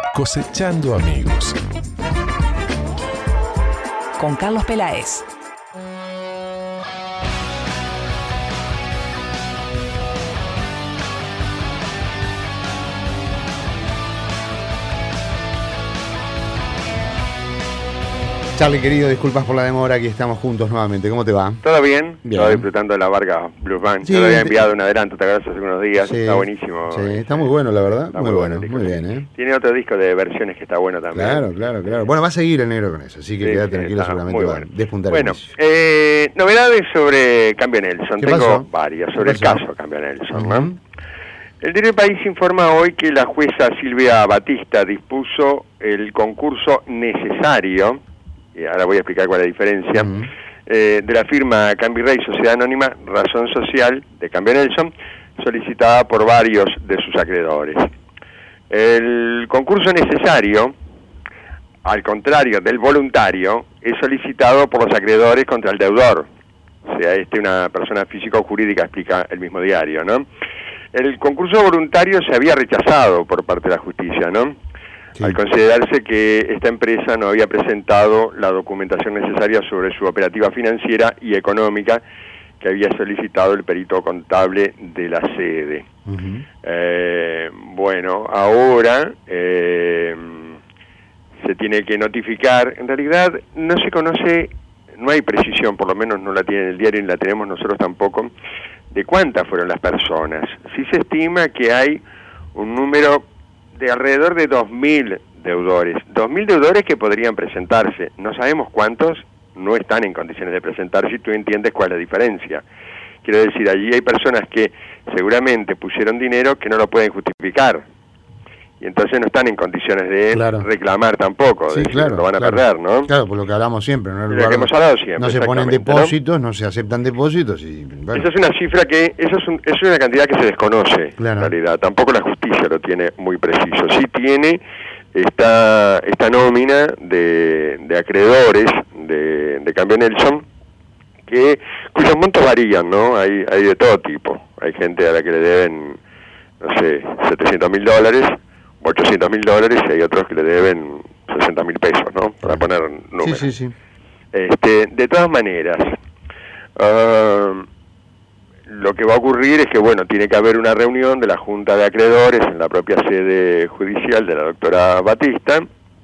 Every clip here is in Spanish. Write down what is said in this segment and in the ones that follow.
Cosechando amigos. Con Carlos Peláez. Charlie, querido, disculpas por la demora, aquí estamos juntos nuevamente. ¿Cómo te va? ¿Todo bien? Bien. Estaba disfrutando de la Vargas Blues Band. Sí, yo le había enviado un adelanto, te acuerdas, hace unos días. Sí, está buenísimo. Sí, está muy bueno, la verdad. Está Muy bueno, el disco. muy bien, ¿eh? Tiene otro disco de versiones que está bueno también. Claro. Bueno, va a seguir el negro con eso, así que Sí, queda sí, tranquilo, está seguramente muy va bueno. a despuntar Bueno, el inicio. novedades sobre Cambio Nelson. ¿Qué Tengo pasó? varias sobre el ¿Qué pasó? caso Cambio Nelson, Ujú. ¿no? El diario El País informa hoy que la jueza Silvia Batista dispuso el concurso necesario, y ahora voy a explicar cuál es la diferencia, Ujú. de la firma Cambirrey Sociedad Anónima Razón Social de Cambio Nelson, solicitada por varios de sus acreedores. El concurso necesario, al contrario del voluntario, es solicitado por los acreedores contra el deudor. O sea, una persona física o jurídica, explica el mismo diario, ¿no? El concurso voluntario se había rechazado por parte de la justicia, ¿no? Sí. Al considerarse que esta empresa no había presentado la documentación necesaria sobre su operativa financiera y económica que había solicitado el perito contable de la sede. Ujú. Bueno, ahora se tiene que notificar. En realidad no se conoce, no hay precisión, por lo menos no la tiene el diario y la tenemos nosotros tampoco, de cuántas fueron las personas. Sí se estima que hay un número de alrededor de 2.000 deudores. 2.000 deudores que podrían presentarse. No sabemos cuántos no están en condiciones de presentarse, y tú entiendes cuál es la diferencia. Quiero decir, allí hay personas que seguramente pusieron dinero que no lo pueden justificar, y entonces no están en condiciones de Claro. reclamar tampoco, Sí, de decir, claro. lo van a claro. perder, ¿no? Claro, por lo que hablamos siempre, ¿no? En el De lo lugar que hemos donde hablado siempre, no se ponen exactamente, depósitos, ¿no? Se aceptan depósitos y... bueno. Esa es una cifra que, es una cantidad que se desconoce, Claro. en realidad. Tampoco la justicia lo tiene muy preciso. Sí tiene esta nómina de acreedores de Cambio Nelson, cuyos montos varían, ¿no? Hay de todo tipo. Hay gente a la que le deben, no sé, $700.000, $800.000, y hay otros que le deben 60.000 pesos, ¿no? Para poner números. Sí. De todas maneras, lo que va a ocurrir es que, bueno, tiene que haber una reunión de la Junta de Acreedores en la propia sede judicial de la doctora Batista,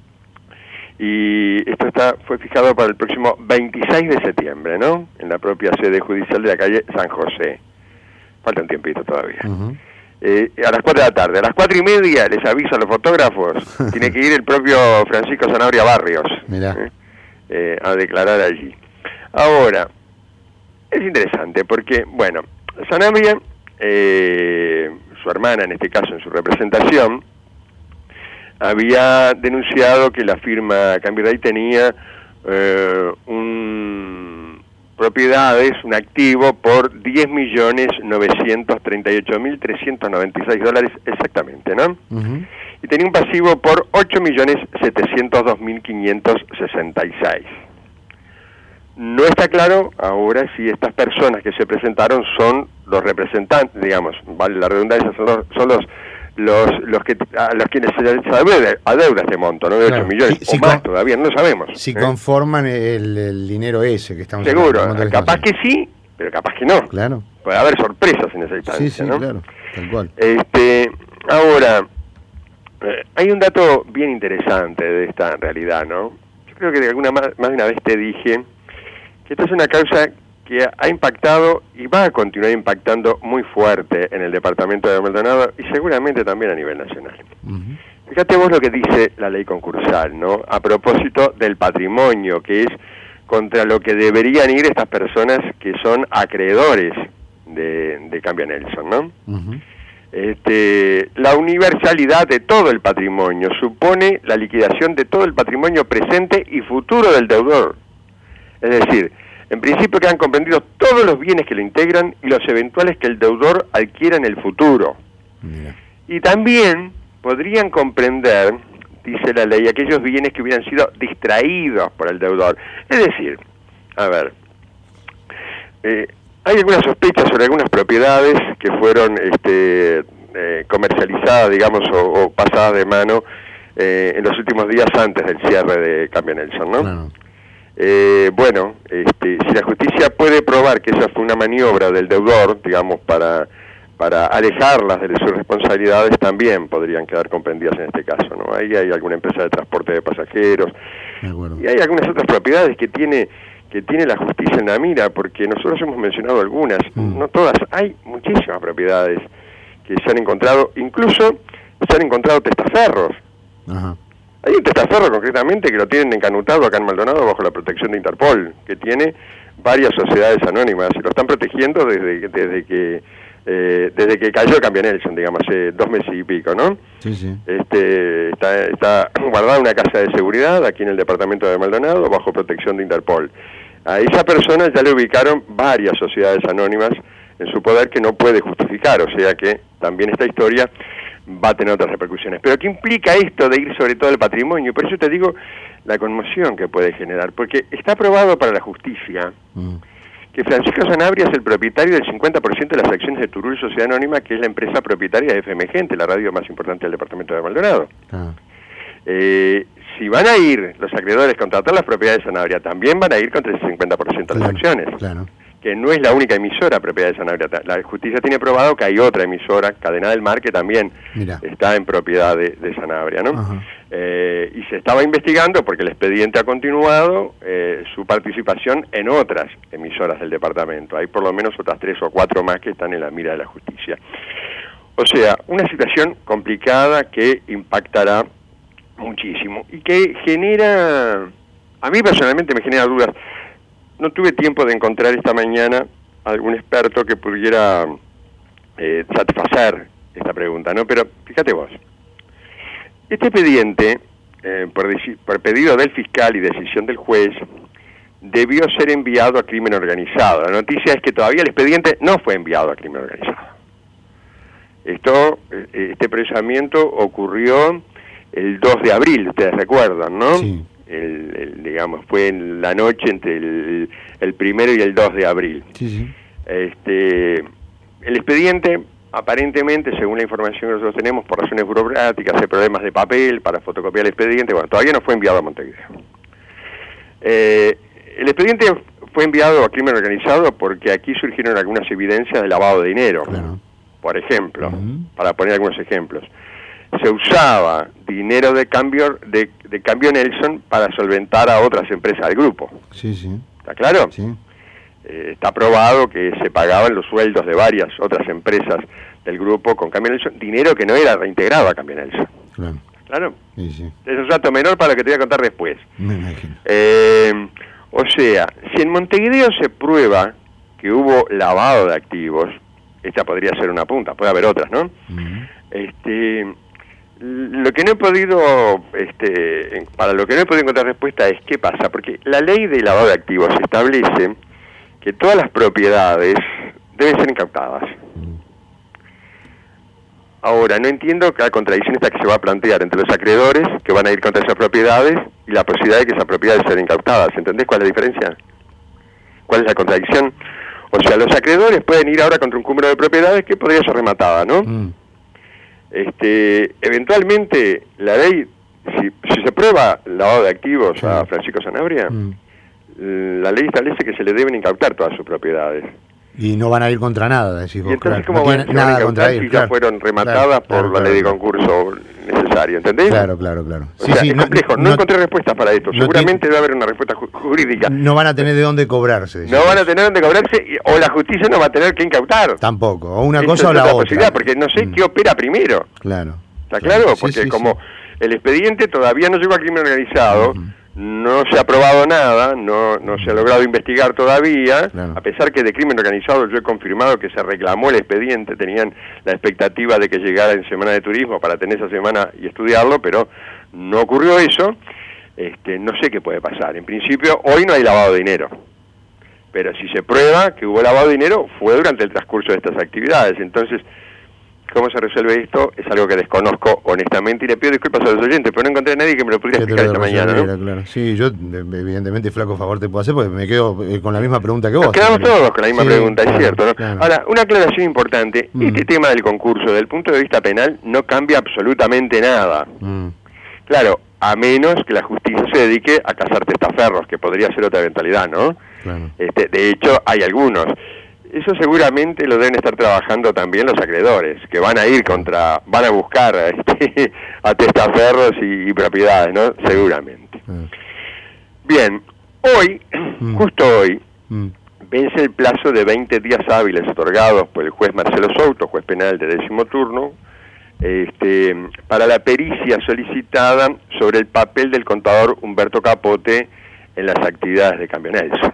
y esto fue fijado para el próximo 26 de septiembre, ¿no? En la propia sede judicial de la calle San José. Falta un tiempito todavía. Ujú. A las 4 de la tarde. A las 4:30, les aviso a los fotógrafos, tiene que ir el propio Francisco Zanabria Barrios Mirá. a declarar allí. Ahora, es interesante porque, bueno, Zanabria, su hermana en este caso en su representación, había denunciado que la firma Cambirrey tenía propiedades, un activo por $10.938.396 exactamente, ¿no? Ujú. Y tenía un pasivo por $8.702.566. No está claro ahora si estas personas que se presentaron son los representantes, digamos, vale la redundancia, son los que a los quienes se les adeuda este monto, ¿no? De 8 millones, Sí, o más todavía, no lo sabemos. Si conforman el dinero ese que estamos Seguro, hablando, el monto capaz estamos que sí, pero capaz que no. Claro. Puede haber sorpresas en esa instancia, Sí, ¿no? claro, tal cual. Ahora, hay un dato bien interesante de esta realidad, ¿no? Yo creo que más de una vez te dije que esta es una causa que ha impactado y va a continuar impactando muy fuerte en el departamento de Maldonado y seguramente también a nivel nacional. Ujú. Fíjate vos lo que dice la ley concursal, ¿no? A propósito del patrimonio, que es contra lo que deberían ir estas personas que son acreedores de Cambio Nelson, ¿no? Ujú. La universalidad de todo el patrimonio supone la liquidación de todo el patrimonio presente y futuro del deudor. Es decir, en principio quedan comprendidos todos los bienes que lo integran y los eventuales que el deudor adquiera en el futuro. Mira. Y también podrían comprender, dice la ley, aquellos bienes que hubieran sido distraídos por el deudor. Es decir, a ver, hay algunas sospechas sobre algunas propiedades que fueron comercializadas, digamos, o pasadas de mano en los últimos días antes del cierre de Cambio Nelson, ¿no? Claro. Si la justicia puede probar que esa fue una maniobra del deudor, digamos, para alejarlas de sus responsabilidades, también podrían quedar comprendidas en este caso, ¿no? Ahí hay alguna empresa de transporte de pasajeros, De acuerdo. y hay algunas otras propiedades que tiene la justicia en la mira, porque nosotros hemos mencionado algunas, no todas, hay muchísimas propiedades que se han encontrado, incluso se han encontrado testaferros. Ajá. Hay un testaferro concretamente que lo tienen encanutado acá en Maldonado bajo la protección de Interpol, que tiene varias sociedades anónimas y lo están protegiendo desde que cayó Cambio Nelson, digamos, hace 2 meses y pico, ¿no? Sí, sí. Está guardada una casa de seguridad aquí en el departamento de Maldonado bajo protección de Interpol. A esa persona ya le ubicaron varias sociedades anónimas en su poder que no puede justificar, o sea que también esta historia va a tener otras repercusiones. Pero ¿qué implica esto de ir sobre todo el patrimonio? Por eso te digo la conmoción que puede generar, porque está aprobado para la justicia que Francisco Sanabria es el propietario del 50% de las acciones de Turul Sociedad Anónima, que es la empresa propietaria de FM Gente, la radio más importante del departamento de Maldonado. Si van a ir los acreedores contra todas las propiedades de Sanabria, también van a ir contra el 50% de las acciones. Claro. Que no es la única emisora propiedad de Sanabria. La justicia tiene probado que hay otra emisora, Cadena del Mar, que también está en propiedad de Sanabria, ¿no? Y se estaba investigando, porque el expediente ha continuado, su participación en otras emisoras del departamento. Hay por lo menos otras 3 o 4 más que están en la mira de la justicia. O sea, una situación complicada que impactará muchísimo y que genera, a mí personalmente me genera dudas. No tuve tiempo de encontrar esta mañana algún experto que pudiera satisfacer esta pregunta, ¿no? Pero fíjate vos, este expediente, por pedido del fiscal y decisión del juez, debió ser enviado a crimen organizado. La noticia es que todavía el expediente no fue enviado a crimen organizado. Este procesamiento ocurrió el 2 de abril, ustedes recuerdan, ¿no? Sí. Digamos, fue en la noche entre el 1 y el 2 de abril. Sí, sí. El expediente, aparentemente, según la información que nosotros tenemos, por razones burocráticas, hay problemas de papel para fotocopiar el expediente, bueno, todavía no fue enviado a Montevideo. El expediente fue enviado a crimen organizado porque aquí surgieron algunas evidencias de lavado de dinero. Claro. Por ejemplo, para poner algunos ejemplos. Se usaba dinero de cambio Nelson para solventar a otras empresas del grupo. Sí, sí. ¿Está claro? Sí. Está probado que se pagaban los sueldos de varias otras empresas del grupo con Cambio Nelson, dinero que no era reintegrado a Cambio Nelson. Claro. ¿Claro? Sí, sí. Es un dato menor para lo que te voy a contar después. Me imagino. O sea, si en Montevideo se prueba que hubo lavado de activos, esta podría ser una punta, puede haber otras, ¿no? Lo que no he podido, para lo que no he podido encontrar respuesta es qué pasa, porque la ley de lavado de activos establece que todas las propiedades deben ser incautadas. Ahora, no entiendo la contradicción esta que se va a plantear entre los acreedores que van a ir contra esas propiedades y la posibilidad de que esas propiedades sean incautadas. ¿Entendés cuál es la diferencia? ¿Cuál es la contradicción? O sea, los acreedores pueden ir ahora contra un cúmulo de propiedades que podría ser rematada, ¿no? Eventualmente, la ley, si se prueba lavado de activos a Francisco Sanabria, la ley establece que se le deben incautar todas sus propiedades. Y no van a ir contra nada, decís vos. Y entonces, claro. ¿cómo No van a nada incautar contra si él, ya fueron rematadas por la ley de concurso necesaria? ¿Entendés? Claro. O sea, es complejo. No encontré respuestas para esto. Seguramente debe haber una respuesta jurídica. No van a tener de dónde cobrarse. No van a tener dónde cobrarse, o la justicia no va a tener que incautar. Tampoco. O una Esa cosa o es la otra otra. posibilidad, porque no sé qué opera primero. Claro. ¿Está claro? Sí, Porque sí, como el expediente todavía no llegó a crimen organizado, no se ha probado nada, no se ha logrado investigar todavía, a pesar que de crimen organizado yo he confirmado que se reclamó el expediente, tenían la expectativa de que llegara en Semana de Turismo para tener esa semana y estudiarlo, pero no ocurrió eso. No sé qué puede pasar. En principio, hoy no hay lavado de dinero, pero si se prueba que hubo lavado de dinero, fue durante el transcurso de estas actividades. Entonces, ¿cómo se resuelve esto? Es algo que desconozco honestamente y le pido disculpas a los oyentes, pero no encontré a nadie que me lo pudiera explicar esta mañana, ¿no? Claro. Sí, yo evidentemente flaco favor te puedo hacer porque me quedo con la misma pregunta que vos. Nos quedamos todos con la misma pregunta, es cierto, ¿no? Claro. Ahora, una aclaración importante, este tema del concurso, desde el punto de vista penal, no cambia absolutamente nada. Claro, a menos que la justicia se dedique a cazar testaferros, que podría ser otra eventualidad, ¿no? Claro. De hecho, hay algunos. Eso seguramente lo deben estar trabajando también los acreedores, que van a ir van a buscar a testaferros y propiedades, ¿no? Seguramente. Bien, hoy, justo hoy, vence el plazo de 20 días hábiles otorgados por el juez Marcelo Souto, juez penal de 10º turno, para la pericia solicitada sobre el papel del contador Humberto Capote en las actividades de Cambio Nelson.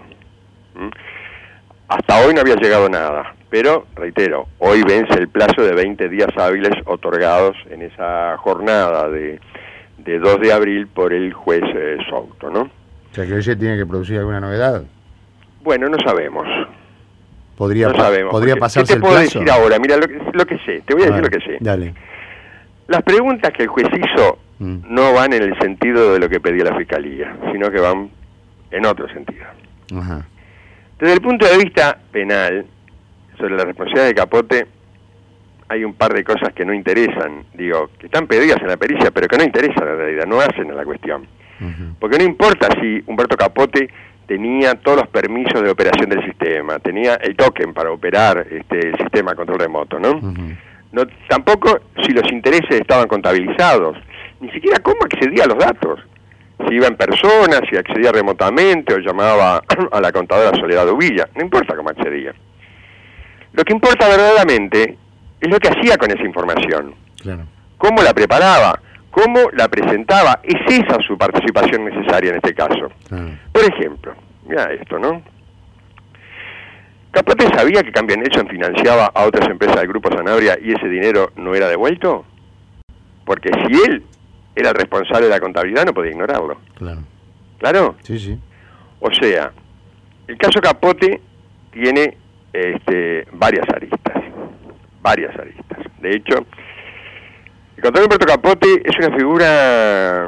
Hasta hoy no había llegado nada, pero, reitero, hoy vence el plazo de 20 días hábiles otorgados en esa jornada de 2 de abril por el juez Souto, ¿no? O sea, que hoy se tiene que producir alguna novedad. Bueno, no sabemos. Podría pasarse ¿qué te el puedo plazo? decir ahora? Mira, lo que sé, te voy a decir lo que sé. Dale. Las preguntas que el juez hizo no van en el sentido de lo que pedía la Fiscalía, sino que van en otro sentido. Ajá. Desde el punto de vista penal, sobre la responsabilidad de Capote, hay un par de cosas que no interesan, digo, que están pedidas en la pericia, pero que no interesan en realidad, no hacen a la cuestión. Porque no importa si Humberto Capote tenía todos los permisos de operación del sistema, tenía el token para operar el sistema a control remoto, ¿no? No, tampoco si los intereses estaban contabilizados, ni siquiera cómo accedía a los datos, si iba en persona, si accedía remotamente o llamaba a la contadora Soledad Uvilla, no importa cómo accedía. Lo que importa verdaderamente es lo que hacía con esa información, Claro. cómo la preparaba, cómo la presentaba, es esa su participación necesaria en este caso. Claro. Por ejemplo, mira esto, ¿no? ¿Capote sabía que Cambio Nelson financiaba a otras empresas del Grupo Sanabria y ese dinero no era devuelto? Porque si él era el responsable de la contabilidad, no podía ignorarlo. Claro. ¿Claro? Sí, sí. O sea, el caso Capote tiene varias aristas. De hecho, el contador Humberto Capote es una figura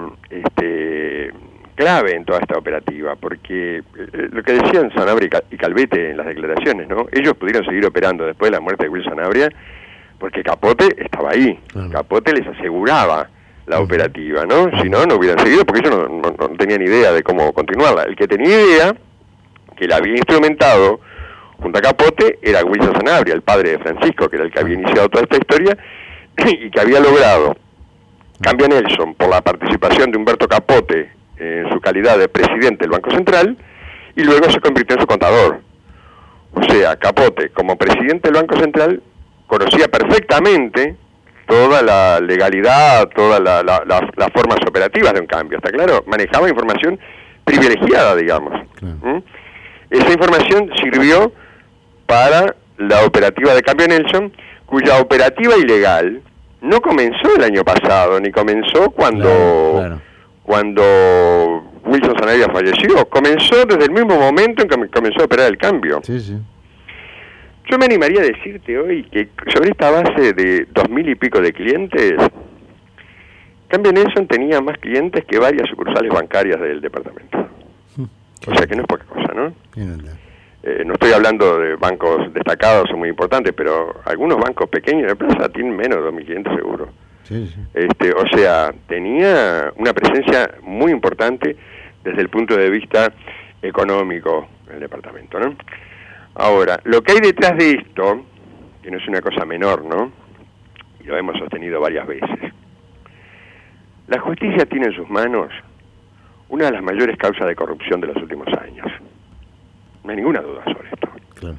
clave en toda esta operativa, porque lo que decían Sanabria y Calvete en las declaraciones, ¿no? Ellos pudieron seguir operando después de la muerte de Will Sanabria porque Capote estaba ahí. Claro. Capote les aseguraba la operativa, ¿no? Si no, no hubieran seguido porque ellos no tenían idea de cómo continuarla. El que tenía idea, que la había instrumentado junto a Capote, era Wilson Sanabria, el padre de Francisco, que era el que había iniciado toda esta historia, y que había logrado Cambio Nelson por la participación de Humberto Capote en su calidad de presidente del Banco Central, y luego se convirtió en su contador. O sea, Capote, como presidente del Banco Central, conocía perfectamente toda la legalidad, todas las formas operativas de un cambio, ¿está claro? Manejaba información privilegiada, digamos. Claro. Esa información sirvió para la operativa de Cambio Nelson, cuya operativa ilegal no comenzó el año pasado, ni comenzó cuando Wilson Sanabria falleció. Comenzó desde el mismo momento en que comenzó a operar el cambio. Sí, sí. Yo me animaría a decirte hoy que sobre esta base de 2.000 y pico de clientes, Cambio Nelson tenía más clientes que varias sucursales bancarias del departamento. O sea que no es poca cosa, ¿no? No estoy hablando de bancos destacados o muy importantes, pero algunos bancos pequeños de plaza tienen menos de 2.500 seguros. Sí, sí. O sea, tenía una presencia muy importante desde el punto de vista económico del departamento, ¿no? Ahora, lo que hay detrás de esto, que no es una cosa menor, ¿no? Y lo hemos sostenido varias veces. La justicia tiene en sus manos una de las mayores causas de corrupción de los últimos años. No hay ninguna duda sobre esto. Claro.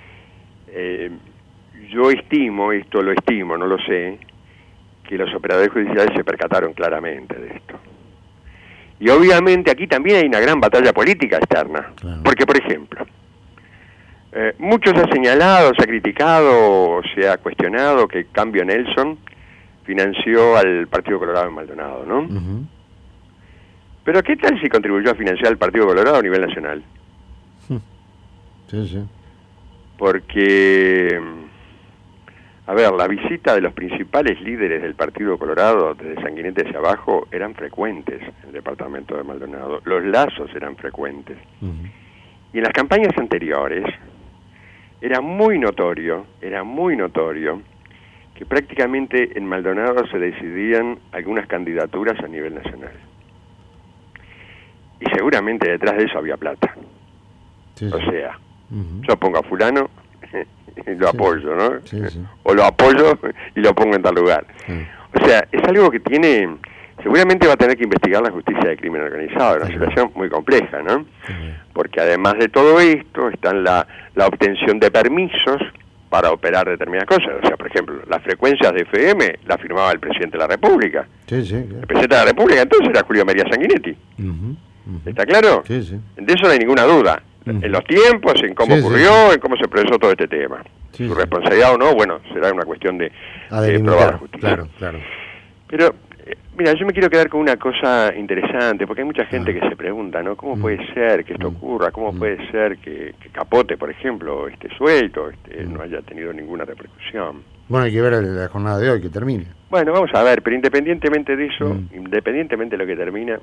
Yo estimo, no lo sé, que los operadores judiciales se percataron claramente de esto. Y obviamente aquí también hay una gran batalla política externa. Claro. Porque, por ejemplo, mucho se ha señalado, se ha criticado, se ha cuestionado que Cambio Nelson financió al Partido Colorado en Maldonado, ¿no? Uh-huh. Pero ¿qué tal si contribuyó a financiar al Partido Colorado a nivel nacional? Sí, sí. Porque, a ver, la visita de los principales líderes del Partido Colorado, desde Sanguinete hacia abajo, eran frecuentes en el departamento de Maldonado. Los lazos eran frecuentes. Uh-huh. Y en las campañas anteriores, era muy notorio que prácticamente en Maldonado se decidían algunas candidaturas a nivel nacional. Y seguramente detrás de eso había plata. Sí, O sí. sea, yo pongo a fulano y lo apoyo, ¿no? Sí, sí. O lo apoyo y lo pongo en tal lugar. Sí. O sea, es algo que tiene... Seguramente va a tener que investigar la justicia de crimen organizado, una situación muy compleja, ¿no? Porque además de todo esto está la obtención de permisos para operar determinadas cosas. O sea, por ejemplo, las frecuencias de FM las firmaba el presidente de la República. Sí, sí. El presidente de la República entonces era Julio María Sanguinetti. ¿Está claro? Sí, sí. De eso no hay ninguna duda. En los tiempos, en cómo Sí, ocurrió, en cómo se procesó todo este tema. Sí, Su sí. responsabilidad o no, bueno, será una cuestión de probar delimitar, la justicia. claro, claro. Pero, mira, yo me quiero quedar con una cosa interesante, porque hay mucha gente que se pregunta, ¿no? ¿Cómo puede ser que esto ocurra? ¿Cómo puede ser que Capote, por ejemplo, esté suelto, no haya tenido ninguna repercusión? Bueno, hay que ver la jornada de hoy, que termine. Bueno, vamos a ver, pero independientemente de eso, independientemente de lo que termina,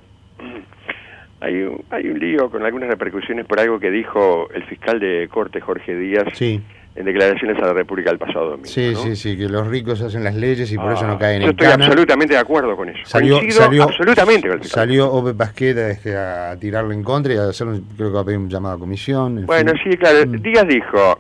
hay un lío con algunas repercusiones por algo que dijo el fiscal de Corte, Jorge Díaz, Sí. en declaraciones a la República el pasado domingo. Sí, ¿no? sí, sí, que los ricos hacen las leyes y por eso no caen Yo en estoy cana. absolutamente de acuerdo con eso. Salió Coincido absolutamente con el fiscal. Salió Ope Pasqueta a tirarle en contra y a hacer, creo que va a pedir un llamado a comisión. en Bueno, fin. sí, claro. Díaz dijo,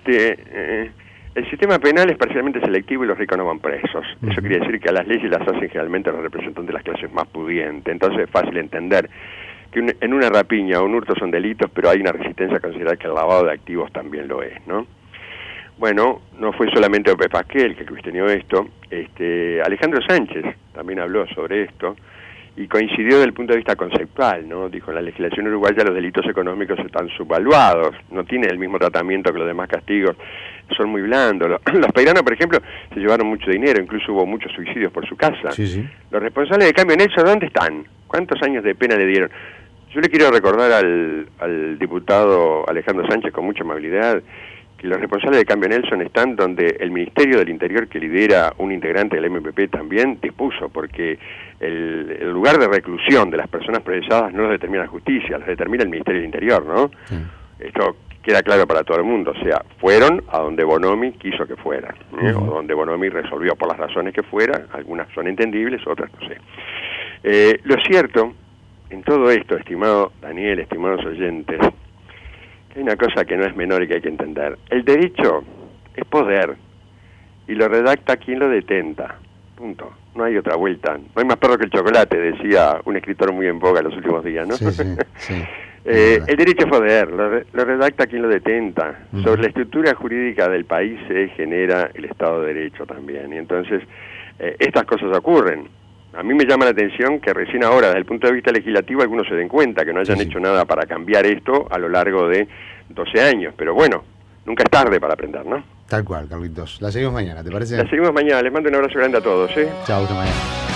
el sistema penal es parcialmente selectivo y los ricos no van presos. Eso quiere decir que a las leyes las hacen generalmente los representantes de las clases más pudientes. Entonces es fácil entender que en una rapiña o un hurto son delitos, pero hay una resistencia a considerar que el lavado de activos también lo es, ¿no? Bueno, no fue solamente Ope Pasquel el que cuestionó esto, Alejandro Sánchez también habló sobre esto y coincidió desde el punto de vista conceptual, ¿no? Dijo, en la legislación uruguaya los delitos económicos están subvaluados, no tienen el mismo tratamiento que los demás castigos, son muy blandos. Los peiranos, por ejemplo, se llevaron mucho dinero, incluso hubo muchos suicidios por su casa. Sí, sí. Los responsables de Cambio Nelson, ¿dónde están? ¿Cuántos años de pena le dieron? Yo le quiero recordar al diputado Alejandro Sánchez con mucha amabilidad que los responsables de Cambio Nelson están donde el Ministerio del Interior, que lidera un integrante del MPP también, dispuso, porque el lugar de reclusión de las personas procesadas no los determina la justicia, los determina el Ministerio del Interior, ¿no? Sí. Esto queda claro para todo el mundo, o sea, fueron a donde Bonomi quiso que fueran, o donde Bonomi resolvió por las razones que fuera, algunas son entendibles, otras no sé. Lo cierto, en todo esto, estimado Daniel, estimados oyentes, hay una cosa que no es menor y que hay que entender. El derecho es poder y lo redacta quien lo detenta. Punto. No hay otra vuelta. No hay más perro que el chocolate, decía un escritor muy en boga en los últimos días, ¿no? Sí, sí, sí. El derecho es poder, lo redacta quien lo detenta. Sobre la estructura jurídica del país se genera el Estado de Derecho también. Y entonces, estas cosas ocurren. A mí me llama la atención que recién ahora, desde el punto de vista legislativo, algunos se den cuenta que no hayan hecho nada para cambiar esto a lo largo de 12 años. Pero bueno, nunca es tarde para aprender, ¿no? Tal cual, Carlitos. La seguimos mañana, ¿te parece? La seguimos mañana. Les mando un abrazo grande a todos, ¿eh? Chao, hasta mañana.